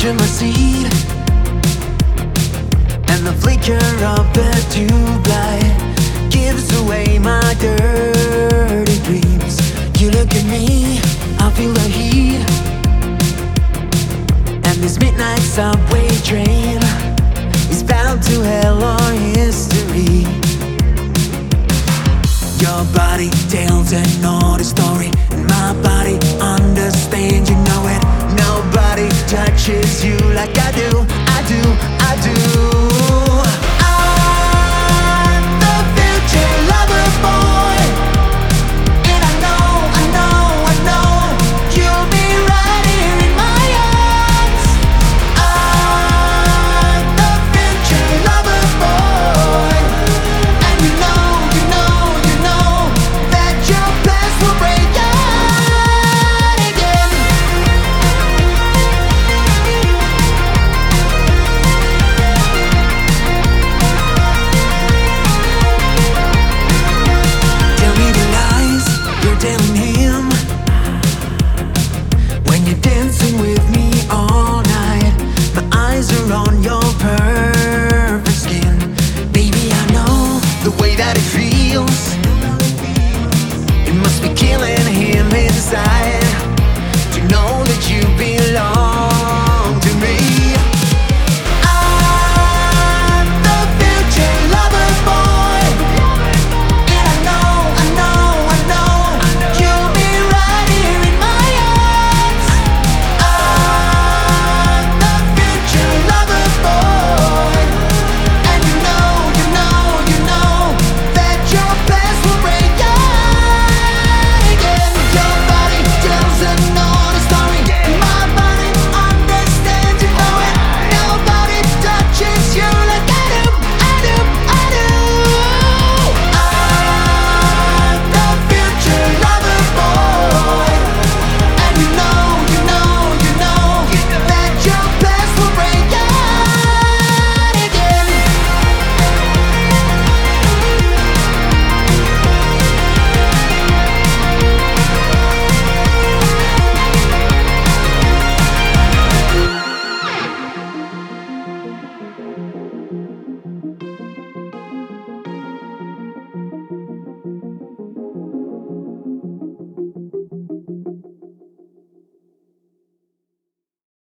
picture my seat, and the flicker of the tube light gives away my dirty dreams. You look at me, I feel the heat, and this midnight subway train is bound to hell or history. Your body tells another story, and my body